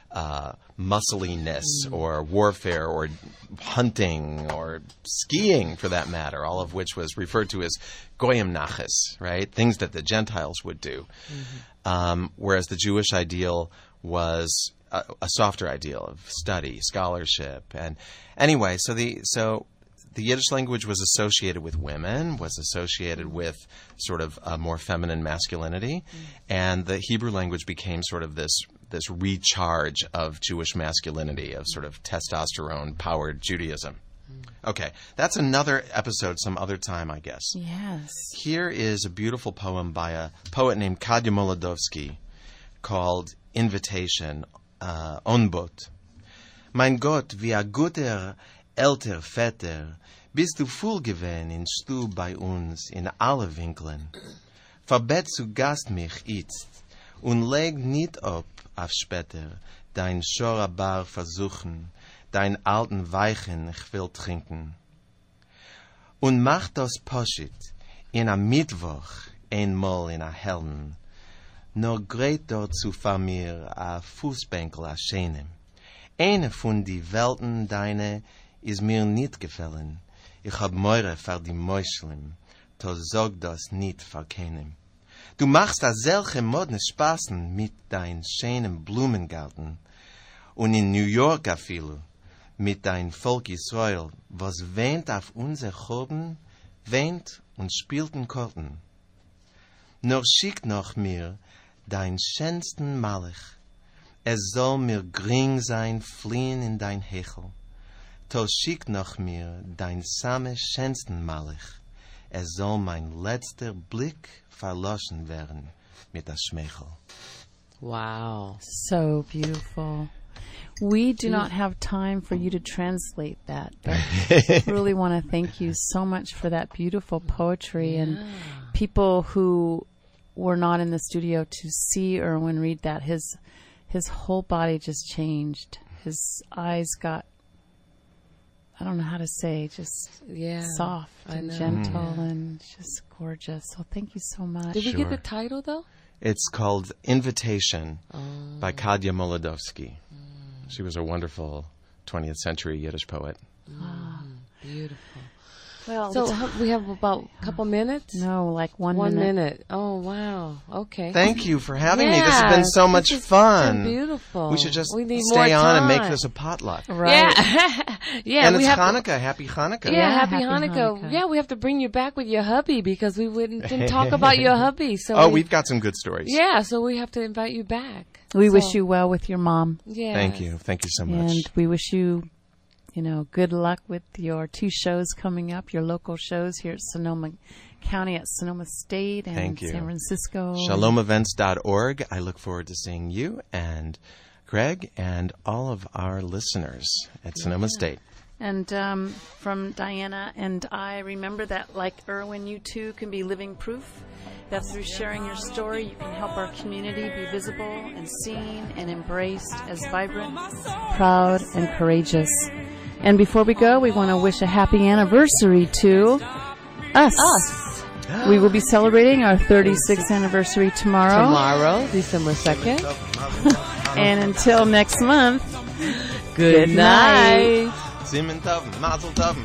muscliness or warfare or hunting or skiing, for that matter, all of which was referred to as goyim nachas, right? Things that the Gentiles would do. Whereas the Jewish ideal was a softer ideal of study, scholarship, and anyway, so the Yiddish language was associated with women, was associated with sort of a more feminine masculinity, and the Hebrew language became sort of this recharge of Jewish masculinity, of sort of testosterone-powered Judaism. Okay, that's another episode some other time, I guess. Yes. Here is a beautiful poem by a poet named Kadya Molodowski called Invitation, Onbot. Mein Gott, wie a guter älter Vetter, bist du voll gewesen in Stub bei uns in alle Winkeln. Verbett zu Gast mich itzt, und leg nicht ab auf später, dein Schorabar versuchen, dein alten Weichen ich will trinken. Und mach das Poschit in a Mittwoch einmal in a Hellen, nur greit dort zu von mir a Fußbänkel a Schöne. Eine von die Welten deine is mir nicht gefallen. Ich hab Meure für die Mäuschlim, to sag das nicht für keinem. Du machst a selche modne Spaßen mit dein schönen Blumengarten. Und in New York a viel, mit dein Volk Israel, was wähnt auf unser Choben, wähnt und spielt in Korten. Nur schick noch mir dein schönsten Malach. Es soll mir gring sein, fliehen in dein Hechel. To schick noch mir dein same schönsten Malach. Es soll mein letzter Blick verloschen werden mit der Schmeichel. Wow. So beautiful. We do not have time for you to translate that, but I really want to thank you so much for that beautiful poetry and people who were not in the studio to see Erwin read that. His whole body just changed. His eyes got, I don't know how to say, just soft and gentle and just gorgeous. So thank you so much. Did we get the title though? It's called Invitation by Kadya Molodowski. She was a wonderful 20th century Yiddish poet. Beautiful. Well, so we have about a couple minutes? No, like 1 minute. 1 minute. Oh, wow. Okay. Thank you for having me. This has been so much fun. Beautiful. We should just need stay more on and time. make this a potluck. Right. Yeah. And we it's have Hanukkah. Happy Hanukkah. Yeah, Happy Happy Hanukkah. Hanukkah. Yeah, we have to bring you back with your hubby because we didn't talk about your hubby. So Oh, we've got some good stories. Yeah, so we have to invite you back. We wish you well with your mom. Yeah. Thank you. Thank you so much. And we wish you, good luck with your 2 shows coming up, your local shows here at Sonoma County, at Sonoma State, and Thank you. San Francisco. ShalomEvents.org. I look forward to seeing you and Greg and all of our listeners at Sonoma State. And from Diana and I, remember that, like Erwin, you too can be living proof that through sharing your story, you can help our community be visible and seen and embraced as vibrant, proud, and courageous. And before we go, we want to wish a happy anniversary to us. We will be celebrating our 36th anniversary tomorrow. December 2nd. And until next month, Good night. Simen Tov, Mazel Tov.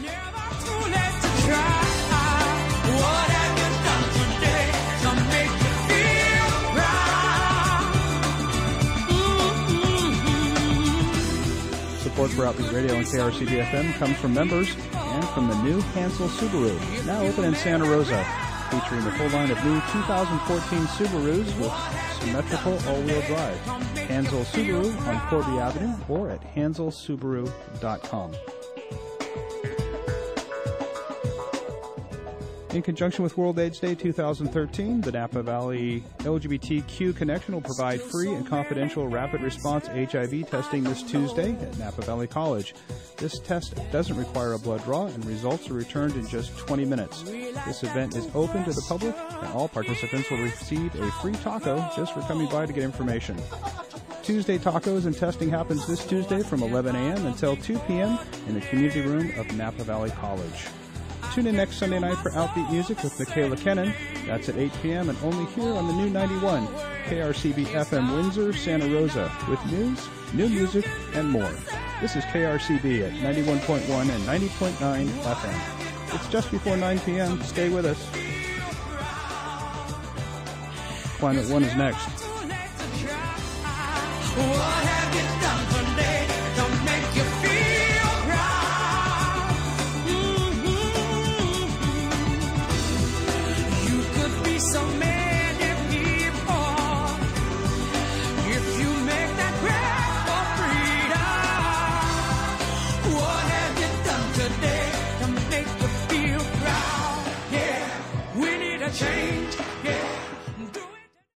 Support for Outbeat Radio and KRCB-FM comes from members and from the new Hansel Subaru, now open in Santa Rosa, featuring the full line of new 2014 Subarus with symmetrical all-wheel drive. Hansel Subaru on Corby Avenue or at hanselsubaru.com. In conjunction with World AIDS Day 2013, the Napa Valley LGBTQ Connection will provide free and confidential rapid response HIV testing this Tuesday at Napa Valley College. This test doesn't require a blood draw and results are returned in just 20 minutes. This event is open to the public and all participants will receive a free taco just for coming by to get information. Tuesday tacos and testing happens this Tuesday from 11 a.m. until 2 p.m. in the community room of Napa Valley College. Tune in next Sunday night for Outbeat Music with Michaela Kennan. That's at 8 p.m. and only here on the new 91 KRCB-FM Windsor, Santa Rosa, with news, new music, and more. This is KRCB at 91.1 and 90.9 FM. It's just before 9 p.m. Stay with us. Climate One is next. What have you done?